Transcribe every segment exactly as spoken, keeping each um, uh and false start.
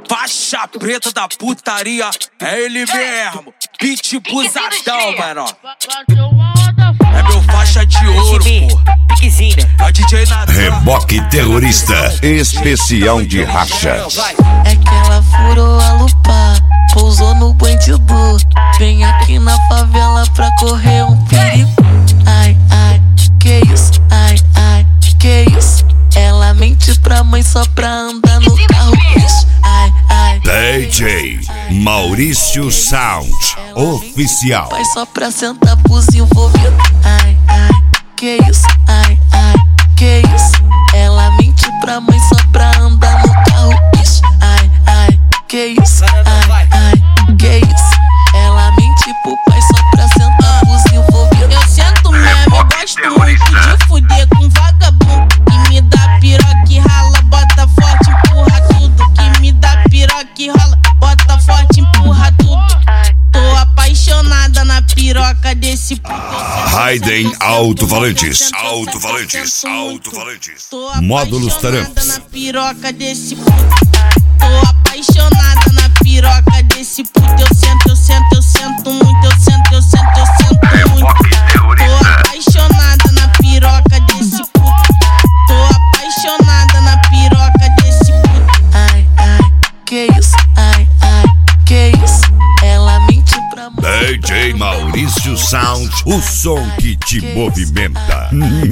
Faixa preta da putaria, é ele mesmo. Pitbullzadão, mano. É meu faixa de ouro, pô. É o D J Natan. Reboque terrorista, especial de rachas. É que ela furou a lupa, pousou no bandido. Vem aqui na favela pra correr um perigo. Ai, ai, que isso? Ai, ai, que isso? Ela mente pra mãe só pra andar no carro. Ai, ai, D J Maurício Sound oficial. vai só pra sentar pros envolvidos. Ai, ai, que isso? Ai, ai, que isso? Ela mente pra mãe só pra andar no carro. Ai, ai, que isso? Ai, ai, que isso? Ela mente pro pai só pra sentar pros envolvidos. Eu sento mesmo, eu gosto muito de fuder com vagabundo que me dá piroca e rala, bota forte, empurra tudo. Que me dá piroca e rola, bota forte, empurra tudo. Tô apaixonada na piroca desse puto. Raiden Alto-Falantes, Alto-Falantes, Alto-Falantes. Módulos Tarampas. Na piroca desse puto. Tô apaixonada na piroca desse puto. Eu sento, eu sento, eu sento muito. Eu sento, eu sento, eu sento muito. Tô apaixonada na piroca desse puto. Tô apaixonada na piroca desse puto. Ai, ai, que isso? Ai, ai, que isso? Ela mente pra mãe. D J Maurício Sound, o som que te movimenta.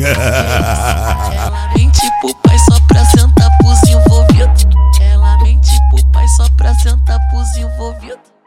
Ela mente pro pai só pra sentar pros envolvidos. Ela mente pro pai só pra sentar pros envolvidos.